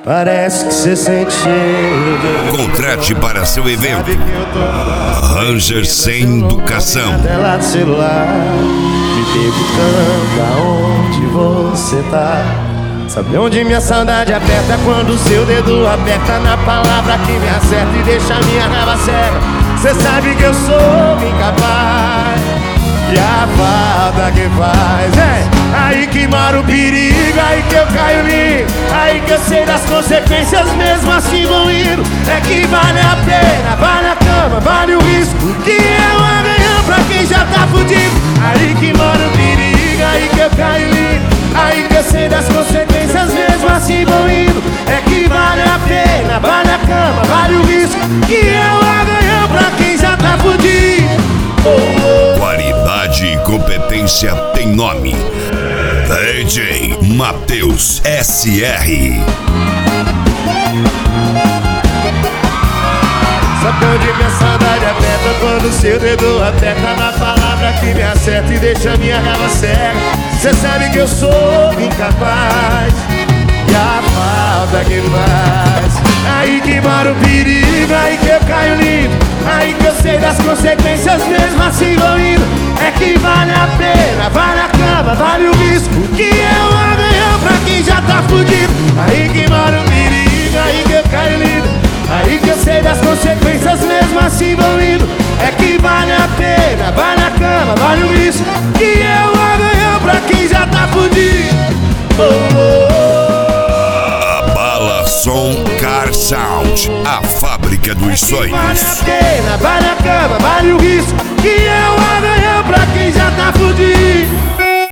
Parece que você sente cheiro. Contrate para seu evento Ranger Sem Educação. Tela do celular, me perguntando aonde você tá. Sabe onde minha saudade aperta quando o seu dedo aperta na palavra que me acerta e deixa minha raiva cega. Cê sabe que eu sou incapaz e a falta que faz é aí que mora o perigo, aí que eu caio lindo, aí que eu sei das consequências mesmo assim vão indo. É que vale a pena, vale a cama, vale o risco, que é o amanhã pra quem já tá fudido. Aí que mora o perigo, aí que eu caio lindo, aí que eu sei das consequências mesmo assim vão indo. É que vale a pena, vale a cama, vale o risco, que é o amanhã pra quem já tá fudido. Qualidade e competência tem nome. DJ Matheus SR. Sabe onde minha saudade aperta quando o seu dedo aperta na palavra que me acerta e deixa minha raiva cega. Cê sabe que eu sou incapaz e a falta que faz. Aí que mora o perigo, aí que eu caio lindo, aí que eu sei das consequências mesmo assim vou indo. É que vale a pena, vale a cama, vale o risco, que é o amanhã pra quem já tá fudido. Aí que mora o perigo, aí que eu caio lindo, aí que eu sei das consequências mesmo assim vão indo. É que vale a pena, vale a cama, vale o risco, que é o amanhã pra quem já tá fudido. Abala Som Car Sound, a fábrica dos sonhos. Vale a pena, vale a cama, vale o risco, que é o amanhã pra quem já tá fudido.